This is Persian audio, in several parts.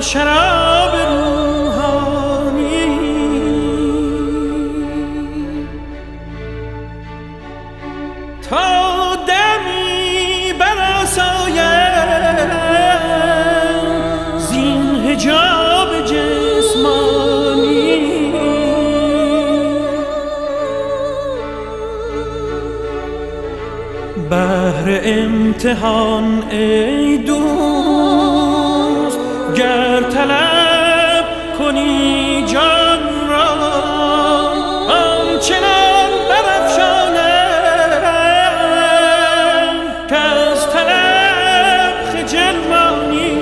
شراب روحانی تا دمی برآسایم زین حجاب جسمانی. بهر امتحان ای دوست گر طلب کنی جان را آنچنان برافشانم کز طلب خجل مانی.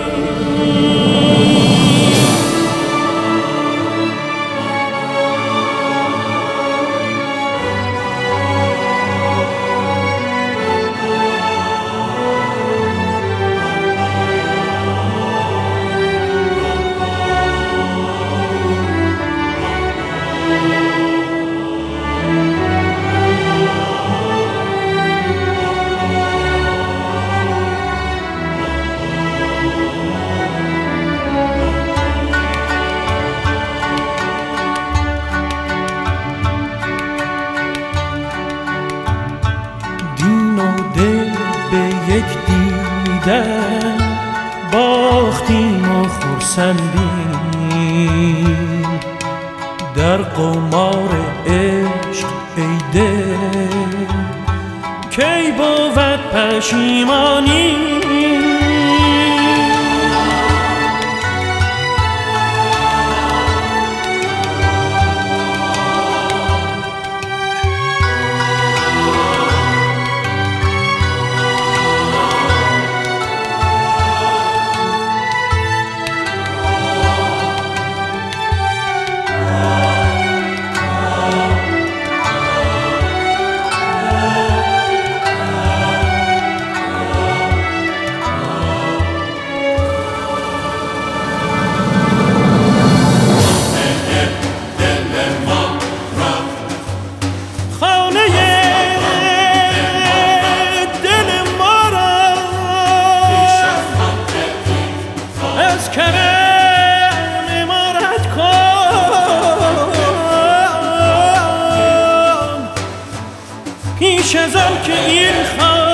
یک دیدن باختیم و خرسندیم در قمار عشق ای دل کی بود پشیمانی. پیش از آن که این